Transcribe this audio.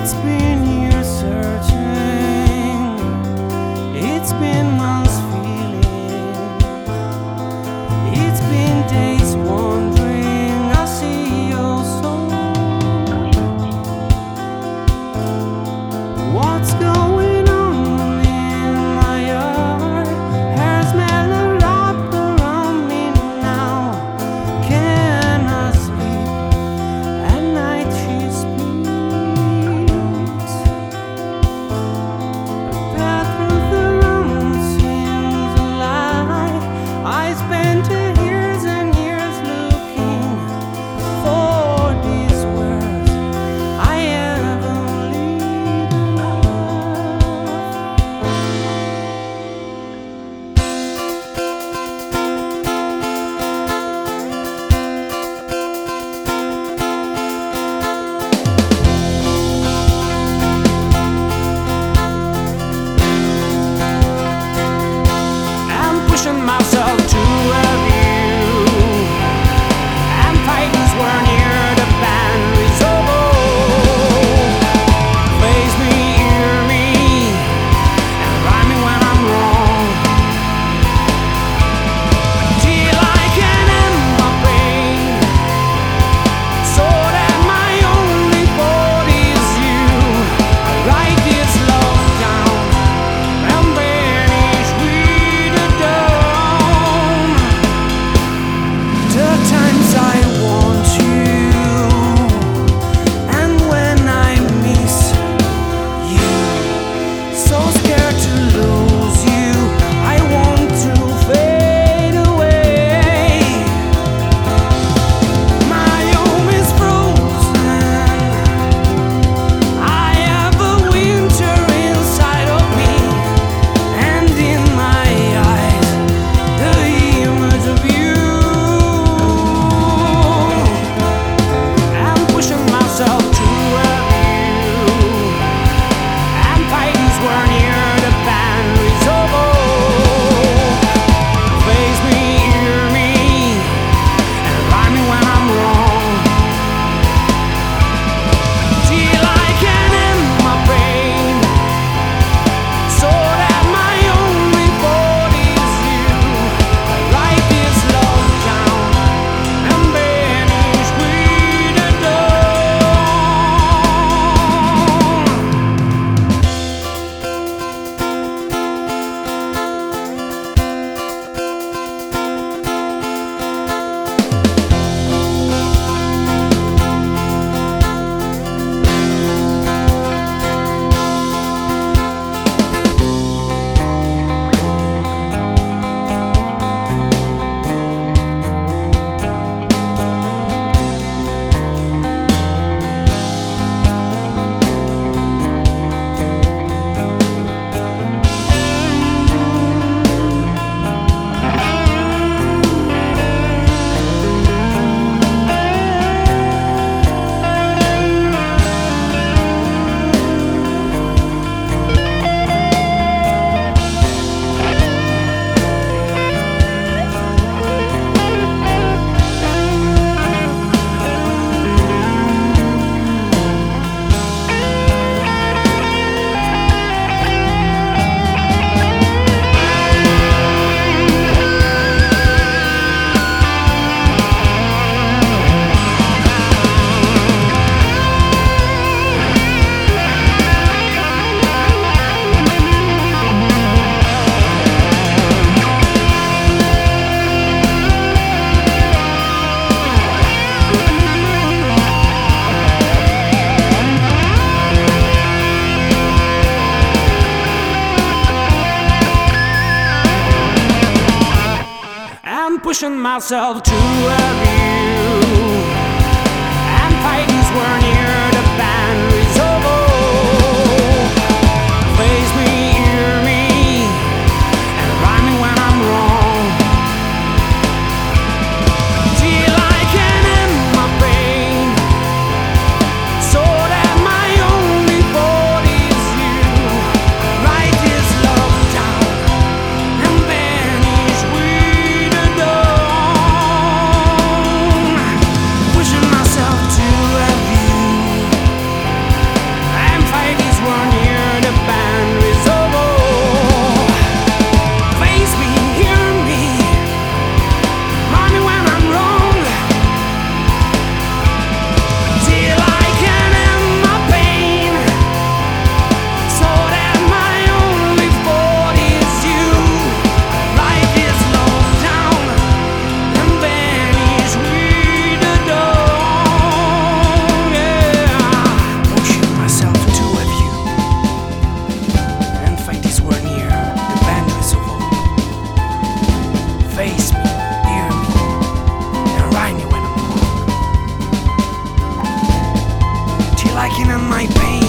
It's been years searching, it's been months feeling, it's been days wondering. I see your soul. What's going on in my heart? Hair's mellow up around me now. Can I sleep at night? She speaks. Path through the room seems alive. I spent years and years looking for these words. I heavenly love. I'm pushing myself to a view. I'm fighting swear near the boundaries of all. Face me, hear me, and rhyme me when I'm wrong. Till I can end my pain, so that my only fault is you. I write this love down and vanish with the dawn. The times I want you, and when I miss you, so scared to lose you, I want to fade away. My home is frozen, I have a winter inside of me, and in my eyes the image of you. I'm pushing myself to a view. I'm fighting swear near the boundaries of all. Face me, hear me, and rhyme me when I'm wrong. Till I can end my pain, so that my only fault is you. I write this love down and vanish with the I'm pushing myself to a view. I'm fighting swear near the boundaries of all. Face me, hear me, and rhyme me when I'm wrong. Till I can end my pain, so that my only fault is you. Write this love down and vanish with the dawn. aching and my pain.